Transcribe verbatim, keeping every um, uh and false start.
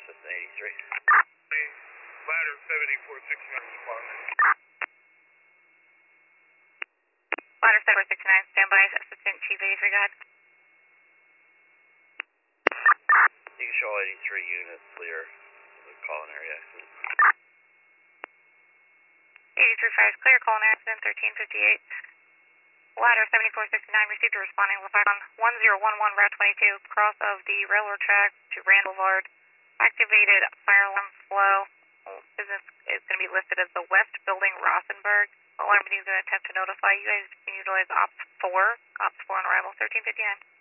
Assistant eighty-three. Ladder seventy-four sixty-nine responding. Ladder seventy-four sixty-nine, standby, Assistant Chief eighty-three, go ahead. You can show eighty-three units clear the culinary exit. eighty-three fires clear, culinary accident thirteen fifty-eight. Ladder seventy-four sixty-nine received a responding on one zero one one Route twenty-two, cross of the railroad track to Randall Boulevard. Activated fire alarm flow. Business is going to be listed as the West Building, Rossenberg. Alarm is going to attempt to notify you guys. You can utilize Ops four, Ops four on arrival thirteen fifty-nine.